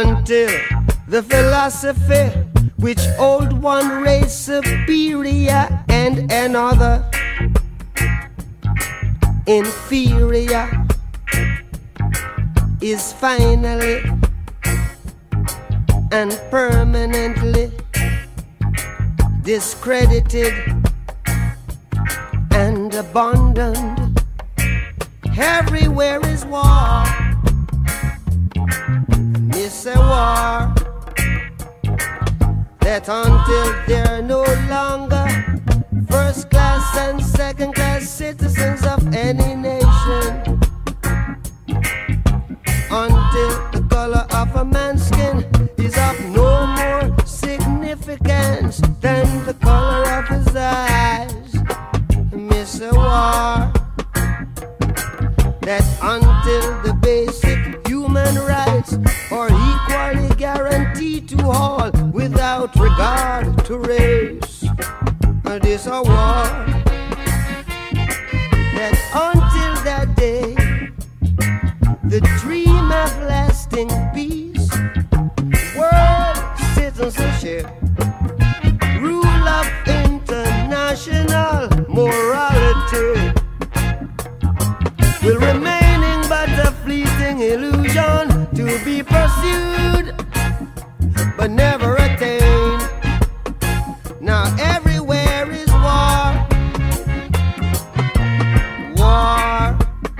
until the philosophy which hold one race superior and another inferior is finally and permanently discredited and abandoned. Everywhere is war. It's a war that until they're no longer first class and second class citizens of any nation, until the color of a man's skin is of no more significance than the color of his eyes. Miss a war that until the basic human rights are equally guaranteed to all without regard to race. This a war that until that day the dream of lasting peace, world citizenship, rule of international morality will remaining but a fleeting illusion to be pursued but never attained. Now everywhere is war, war,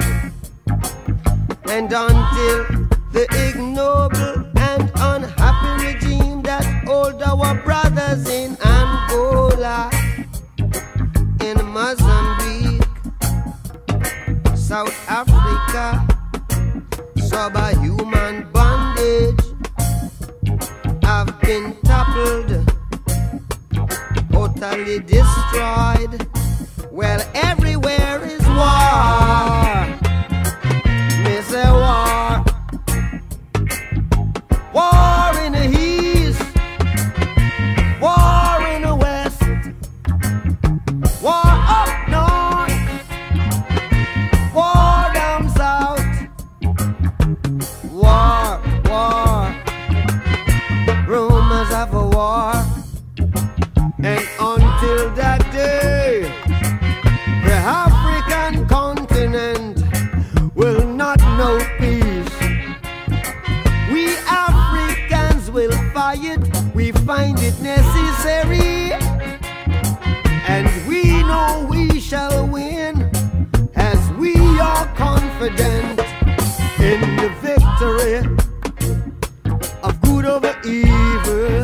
and until the ignoble and unhappy regime that hold our brothers in Angola, in Mozambique, South Africa, subhuman bondage have been toppled, totally destroyed. Well, everywhere is war. Miss a war. War in the east, war in the west, war up north, war down south, war, war, rumors of a war. And until that day, the African continent will not know peace. We Africans will fight, we find it necessary, and we know we shall win, as we are confident in the victory of good over evil.